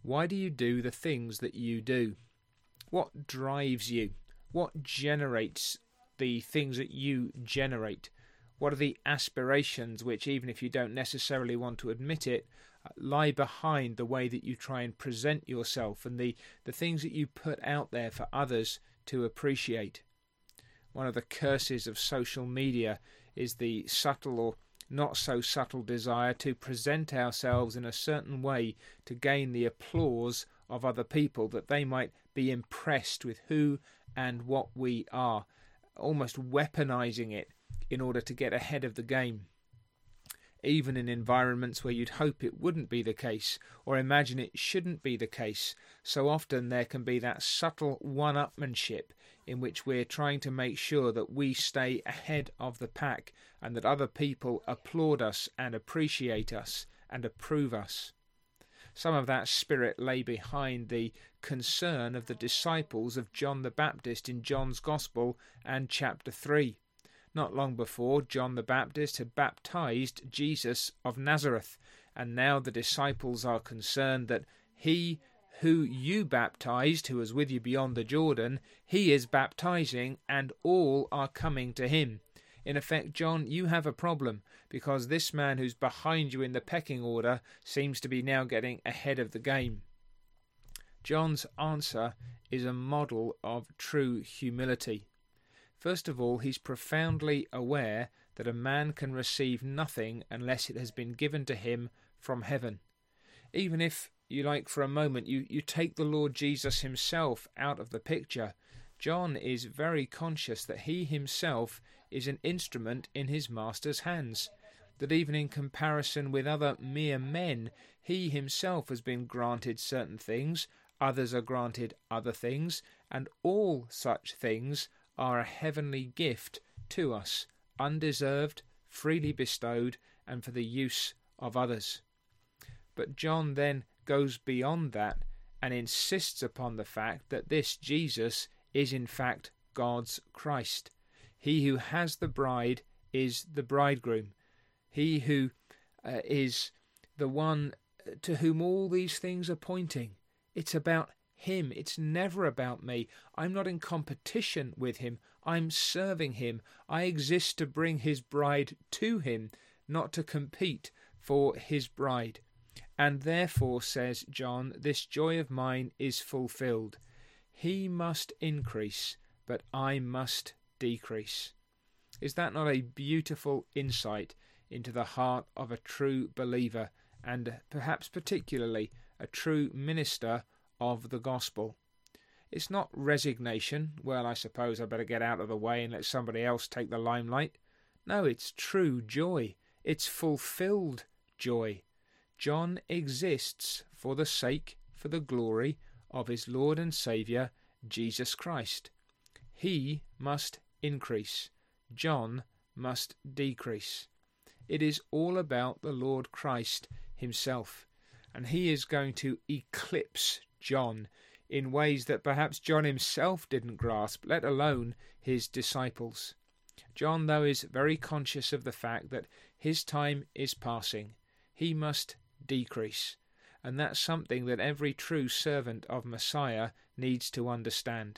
Why do you do the things that you do? What drives you? What generates the things that you generate? What are the aspirations which, even if you don't necessarily want to admit it, lie behind the way that you try and present yourself and the things that you put out there for others to appreciate? One of the curses of social media is the subtle or not so subtle desire to present ourselves in a certain way to gain the applause of other people, that they might be impressed with who and what we are, almost weaponizing it in order to get ahead of the game. Even in environments where you'd hope it wouldn't be the case, or imagine it shouldn't be the case, so often there can be that subtle one-upmanship in which we're trying to make sure that we stay ahead of the pack and that other people applaud us and appreciate us and approve us. Some of that spirit lay behind the concern of the disciples of John the Baptist in John's Gospel and chapter 3. Not long before, John the Baptist had baptized Jesus of Nazareth, and now the disciples are concerned that he who you baptized, who was with you beyond the Jordan, he is baptizing, and all are coming to him. In effect, John, you have a problem, because this man who's behind you in the pecking order seems to be now getting ahead of the game. John's answer is a model of true humility. First of all, he's profoundly aware that a man can receive nothing unless it has been given to him from heaven. Even if, you like, for a moment, you take the Lord Jesus himself out of the picture, John is very conscious that he himself is an instrument in his master's hands, that even in comparison with other mere men, he himself has been granted certain things, others are granted other things, and all such things are a heavenly gift to us, undeserved, freely bestowed, and for the use of others. But John then goes beyond that and insists upon the fact that this Jesus is in fact God's Christ. He who has the bride is the bridegroom. He who is the one to whom all these things are pointing. It's about him. It's never about me. I'm not in competition with him. I'm serving him. I exist to bring his bride to him, not to compete for his bride. And therefore, says John, this joy of mine is fulfilled. He must increase, but I must decrease. Is that not a beautiful insight into the heart of a true believer, and perhaps particularly a true minister of the gospel? It's not resignation. Well, I suppose I better get out of the way and let somebody else take the limelight. No, it's true joy. It's fulfilled joy. John exists for the sake, for the glory of his Lord and Saviour, Jesus Christ. He must increase. John must decrease. It is all about the Lord Christ himself, and he is going to eclipse John in ways that perhaps John himself didn't grasp, let alone his disciples. John, though, is very conscious of the fact that his time is passing. He must decrease, and that's something that every true servant of Messiah needs to understand.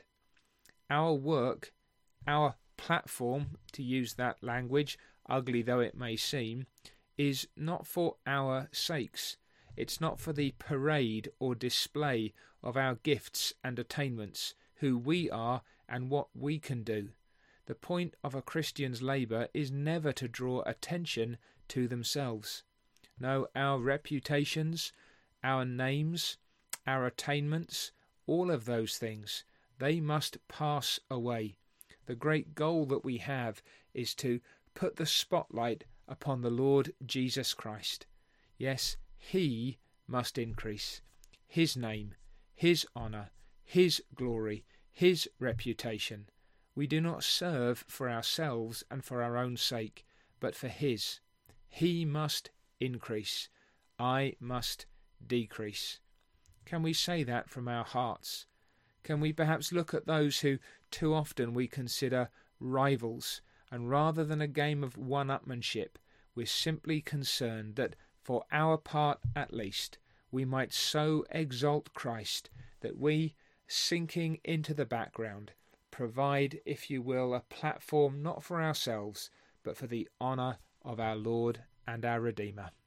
Our work, our platform, to use that language, ugly though it may seem, is not for our sakes. It's not for the parade or display of our gifts and attainments, who we are and what we can do. The point of a Christian's labour is never to draw attention to themselves. No, our reputations, our names, our attainments, all of those things, they must pass away. The great goal that we have is to put the spotlight upon the Lord Jesus Christ. Yes, he must increase. His name, his honour, his glory, his reputation. We do not serve for ourselves and for our own sake, but for his. He must increase. I must decrease. Can we say that from our hearts? Can we perhaps look at those who too often we consider rivals, and rather than a game of one-upmanship, we're simply concerned that for our part at least, we might so exalt Christ that we, sinking into the background, provide, if you will, a platform not for ourselves, but for the honour of our Lord and our Redeemer.